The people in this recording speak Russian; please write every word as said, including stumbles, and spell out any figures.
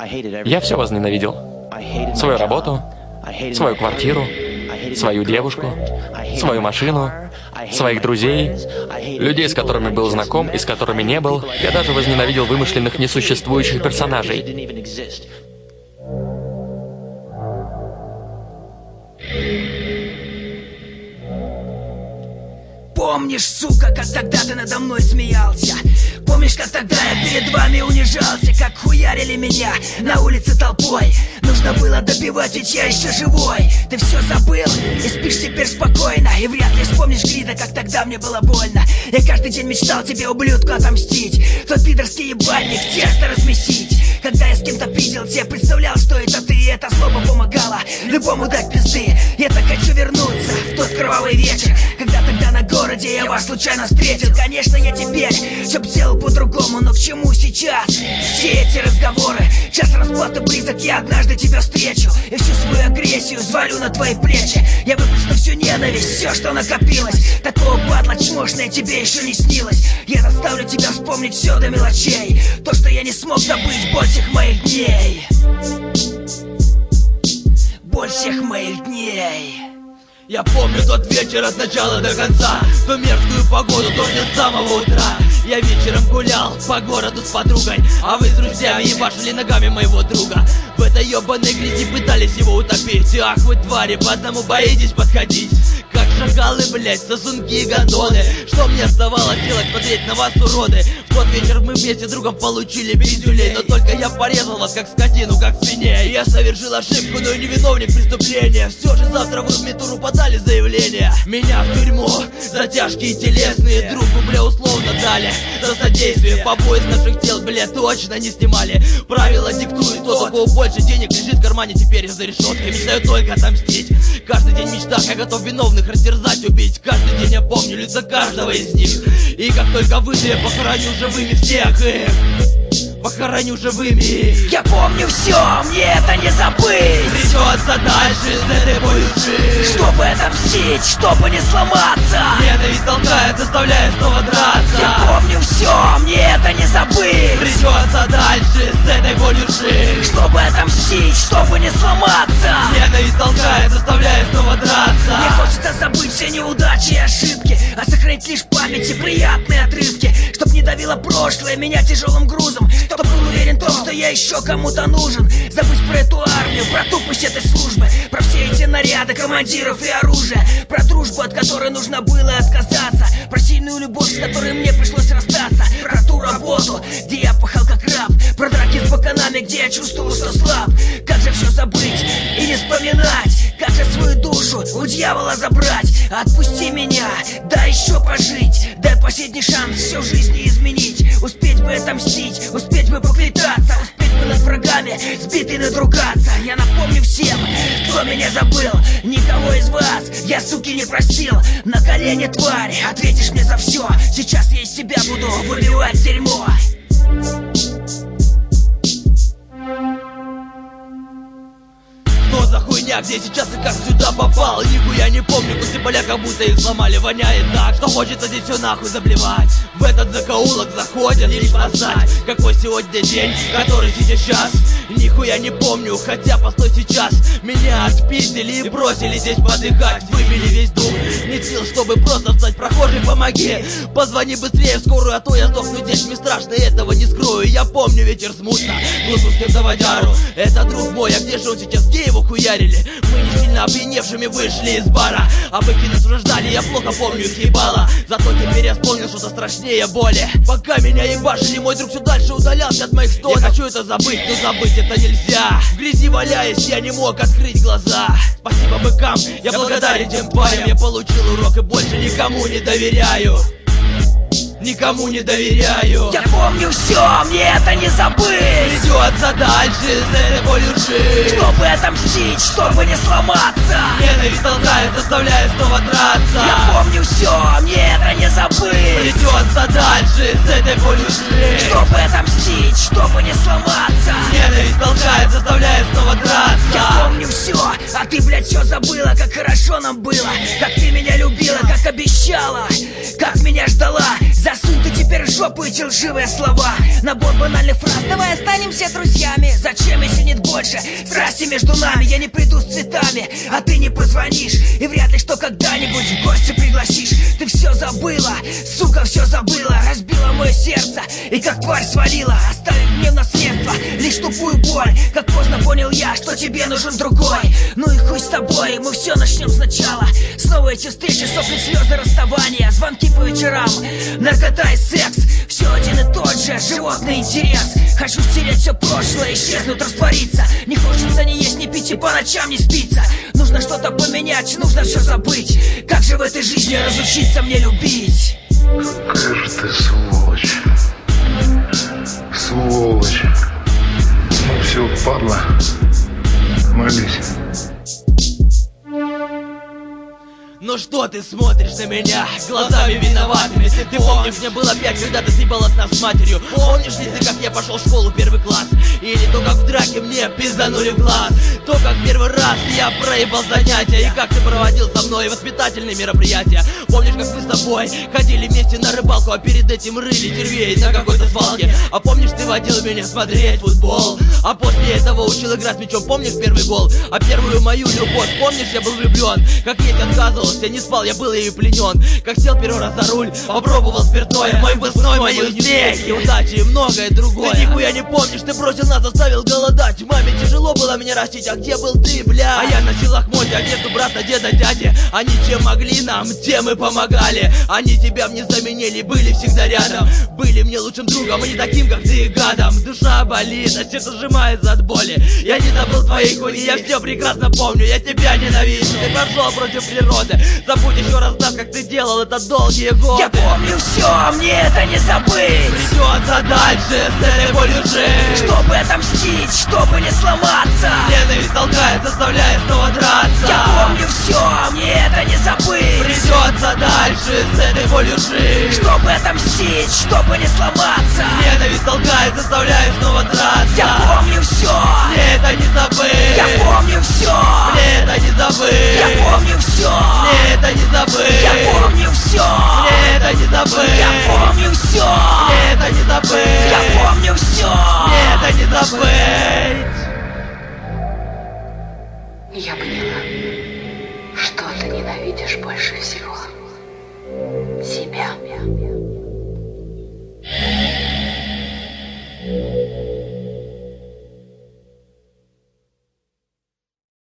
Я все возненавидел. Свою работу, свою квартиру, свою девушку, свою машину, своих друзей, людей, с которыми был знаком и с которыми не был. Я даже возненавидел вымышленных несуществующих персонажей. Помнишь, сука, как тогда ты надо мной смеялся? Помнишь, как тогда я перед вами унижался? Как хуярили меня на улице толпой? Нужно было добивать, ведь я еще живой. Ты все забыл и спишь теперь спокойно. И вряд ли вспомнишь, Грида, как тогда мне было больно. Я каждый день мечтал тебе, ублюдку, отомстить. Тот пидорский ебальник тесто размесить. Когда я с кем-то пиздился, я представлял, что это ты. И эта злоба помогала любому дать пизды. Я так хочу вернуться в тот кровавый вечер, когда тогда на городе я вас случайно встретил. Конечно, я теперь все б сделал по-другому, но к чему сейчас все эти разговоры? Час расплаты близок, я однажды тебя встречу и всю свою агрессию свалю на твои плечи. Я выплесну всю ненависть, все, что накопилось. Такого падла чмошное тебе еще не снилось. Я заставлю тебя вспомнить все до мелочей. То, что я не смог забыть, боль всех моих дней. Боль всех моих дней. Я помню тот вечер от начала до конца, ту мерзкую погоду, дождь с самого утра. Я вечером гулял по городу с подругой, а вы с друзьями ебашили ногами моего друга. В этой ебаной грязи пытались его утопить. Ах вы твари, по одному боитесь подходить. Как шакалы, блять, сосунки и гондоны. Что мне оставалось делать, смотреть на вас, уроды? В тот вечер мы вместе с другом получили пиздюлей, но только я порезал вас как скотину, как свиней. Я совершил ошибку, но и не виновник преступления. Все же завтра вы в Митуру подали заявление. Меня в тюрьму за тяжкие телесные, другу, бля, условно дали за содействие. Побои с наших тел, бля, точно не снимали. Правила диктуют, тот, у кого больше денег лежит в кармане, теперь за решеткой. Мечтаю только отомстить. Каждый день в мечтах я готов виновных растерзать, убить. Каждый день я помню лица каждого из них. И как только выйду, я похороню живыми всех их. Похороню живыми. Я помню все, мне это не забыть. Придется дальше с этой болью жить, чтобы отомстить, чтобы не сломаться. Ненависть толкает, заставляет снова драться. Я помню все, мне это не забыть. Придется дальше с этой болью жить, чтобы отомстить, чтобы не сломаться. Ненависть толкает, заставляет снова драться. Мне хочется забыть все неудачи и ошибки, а сохранить лишь в памяти приятные отрывки. Чтоб не давило прошлое меня тяжелым грузом, чтоб был уверен в том, что я еще кому-то нужен. Забыть про эту армию, про тупость этой службы, про все эти наряды командиров и оружие, про дружбу, от которой нужно было отказаться, про сильную любовь, с которой мне пришлось расстаться, про ту работу, где я пахал как раб, про драки с баканами, где я чувствовал, что слаб. Как же все забыть и не вспоминать? Как же свою душу у дьявола забрать? Отпусти меня, дай еще пожить, дай последний шанс всю жизнь изменить. Успеть бы отомстить, успеть бы поквитаться, успеть бы над врагами сбитый надругаться. Я напомню всем, кто меня забыл, никого из вас я, суки, не простил. На колени, тварь, ответишь мне за все. Сейчас я из тебя буду выбивать дерьмо. Что за хуйня, где сейчас и как сюда попал? Нихуя не помню, куски поля как будто их сломали. Воняет так, что хочется здесь все нахуй заблевать. В этот закоулок заходят лишь познать, какой сегодня день, который сейчас. Нихуя не помню, хотя постой сейчас. Меня отпиздили и бросили здесь подыхать. Выбили весь дух, нет сил, чтобы просто встать. Прохожий, помоги, позвони быстрее в скорую, а то я сдохну здесь. Мне страшно, этого не скрою. Я помню вечер смутно, глупо с кем-то водяру. Это друг мой, а где же он сейчас, где его хуярили? Мы не сильно опьяневшими вышли из бара, а быки нас рождали, я плохо помню их ебало. Зато теперь я вспомнил что-то страшнее боли. Пока меня ебашили, мой друг все дальше удалялся от моих стонов. Я хочу это забыть, но забыть это нельзя. В грязи валяясь, я не мог открыть глаза. Спасибо быкам, я благодарен тем парням. Я получил урок и больше никому не доверяю. Никому не доверяю. Я помню все, мне это не забыть. Придется дальше с этой болью жить, чтобы отомстить, чтобы не сломаться. Ненависть толкает, заставляет снова драться. Я помню все, мне это не забыть. Придется дальше с этой болью жить, чтобы отомстить, чтобы не сломаться. Ненависть толкает, заставляет снова драться. Я помню все, а ты, блядь, все забыла. Как хорошо нам было, как ты меня любила, как обещала, как меня ждала. Засунь ты теперь в жопы эти лживые слова, набор банальных фраз. Давай останемся друзьями. Зачем, если нет больше страсти между нами? Я не приду с цветами, а ты не позвонишь, и вряд ли что когда-нибудь в гости пригласишь. Ты все забыла, сука, все забыла, разбила мое сердце и как тварь свалила, оставив мне в наследство лишь тупую боль. Как поздно понял я, что тебе нужен другой. Ну и хуй с тобой, мы все начнем сначала. Снова эти встречи, сопли, слезы, расставания, звонки по вечерам, наркота и секс. Все один и тот же, животный интерес. Хочу стереть все прошлое, исчезнуть, раствориться. Не хочется ни есть, ни пить, и по ночам не спится. Нужно что-то поменять, нужно все забыть. Как же в этой жизни разучиться мне любить? Какая же ты сволочь. Сволочь. Ну все, падла. Молись. Ну что ты смотришь на меня глазами виноватыми? Ты помнишь, мне было пять, когда ты съебал от нас с матерью? Помнишь ли ты, как я пошел в школу первый класс? Или то, как в драке мне пизданули в глаз? То, как первый раз я проебал занятия, и как ты проводил со мной воспитательные мероприятия? Помнишь, как мы с тобой ходили вместе на рыбалку, а перед этим рыли червей на какой-то свалке? А помнишь, ты водил меня смотреть футбол, а после этого учил играть с мячом? Помнишь первый гол? А первую мою любовь помнишь? Я был влюблен, как есть отказывался. Я не спал, я был ею пленен. Как сел первый раз за руль, попробовал спиртное. Мой выпускной, мои успехи, неудачи и многое другое. Ты нихуя не помнишь, ты бросил нас, заставил голодать. Маме тяжело было меня растить, а где был ты, бля? А я носил лохмотья, одежду брата, деда, дяди. Они чем могли нам, тем и помогали. Они тебя мне заменили, были всегда рядом. Были мне лучшим другом, а не таким, как ты, гадом. Душа болит, а сердце сжимается от боли. Я не забыл твоей хуйни, я все прекрасно помню. Я тебя ненавижу, ты пошел против природы. Забудь еще раз нас, как ты делал это долгие годы. Я помню все, мне это не забыть. Придется дальше с этой болью жить, чтобы отомстить, чтобы не сломаться. Ненависть толкает, заставляя снова драться. Я помню все, мне это не забыть. Придется дальше с этой болью жить, чтобы отомстить, чтобы не сломаться. Ненависть толкает, заставляя снова драться. Я помню все, мне это не забыть. Я помню все, мне это не забыть. Я помню все, мне это не забыть. Я помню все, мне это не забыть. Я помню все, мне это не забыть. Я помню все, мне это не забыть. Я поняла, что ты ненавидишь больше всего. Себя.